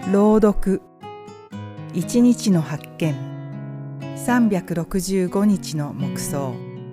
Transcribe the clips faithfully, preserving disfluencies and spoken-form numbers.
朗読一日の発見さんびゃくろくじゅうごにちの黙想。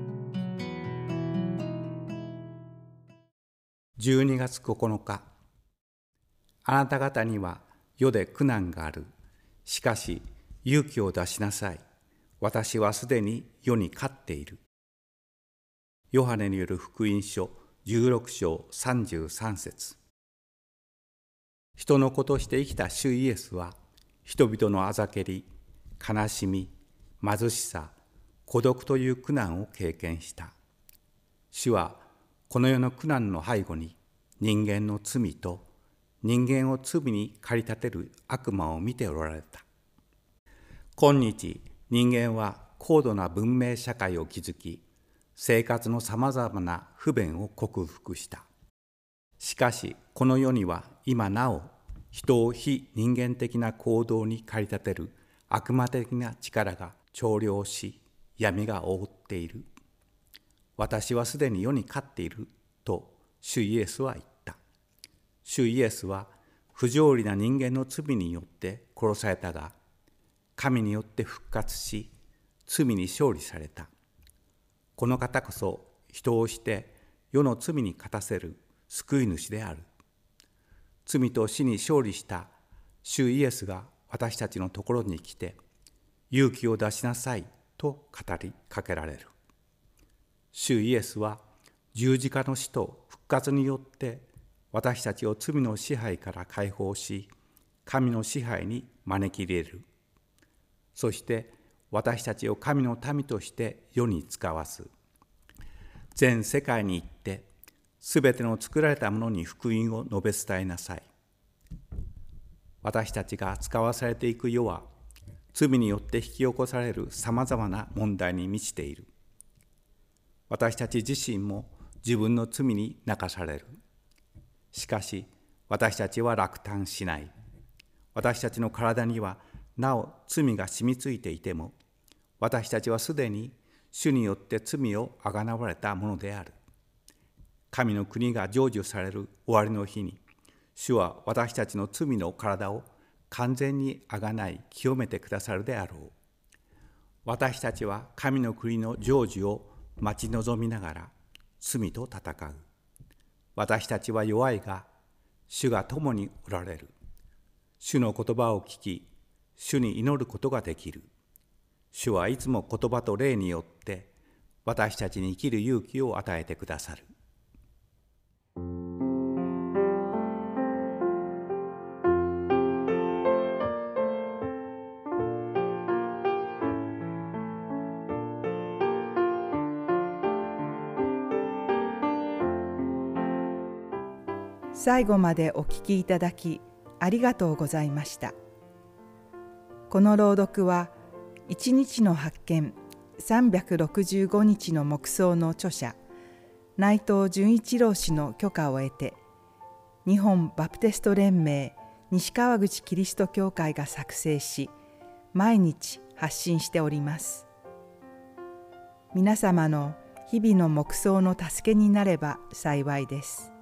じゅうにがつここのか。あなた方には世で苦難がある。しかし勇気を出しなさい。私はすでに世に勝っている。ヨハネによる福音書じゅうろくしょうさんじゅうさんせつ。人の子として生きた主イエスは、人々のあざけり、悲しみ、貧しさ、孤独という苦難を経験した。主はこの世の苦難の背後に、人間の罪と人間を罪に駆り立てる悪魔を見ておられた。今日、人間は高度な文明社会を築き、生活のさまざまな不便を克服した。しかし、この世には今なお、人を非人間的な行動に駆り立てる悪魔的な力が長領し、闇が覆っている。私はすでに世に勝っていると主イエスは言った。主イエスは不条理な人間の罪によって殺されたが、神によって復活し、罪に勝利された。この方こそ人をして世の罪に勝たせる救い主である。罪と死に勝利した主イエスが私たちのところに来て、勇気を出しなさいと語りかけられる。主イエスは十字架の死と復活によって私たちを罪の支配から解放し、神の支配に招き入れる。そして私たちを神の民として世に使わす。全世界に行って、すべての作られたものに福音を述べ伝えなさい。私たちが使わされていく世は、罪によって引き起こされるさまざまな問題に満ちている。私たち自身も自分の罪に泣かされる。しかし、私たちは落胆しない。私たちの体にはなお罪が染みついていても、私たちはすでに主によって罪をあがなわれたものである。神の国が成就される終わりの日に、主は私たちの罪の体を完全にあがない清めてくださるであろう。私たちは神の国の成就を待ち望みながら罪と戦う。私たちは弱いが、主が共におられる。主の言葉を聞き、主に祈ることができる。主はいつも言葉と霊によって私たちに生きる勇気を与えてくださる。 最後までお聞きいただきありがとうございました。この朗読は一日の発見さんびゃくろくじゅうごにちの黙想の著者内藤純一郎氏の許可を得て、日本バプテスト連盟西川口キリスト教会が作成し、毎日発信しております。皆様の日々の黙想の助けになれば幸いです。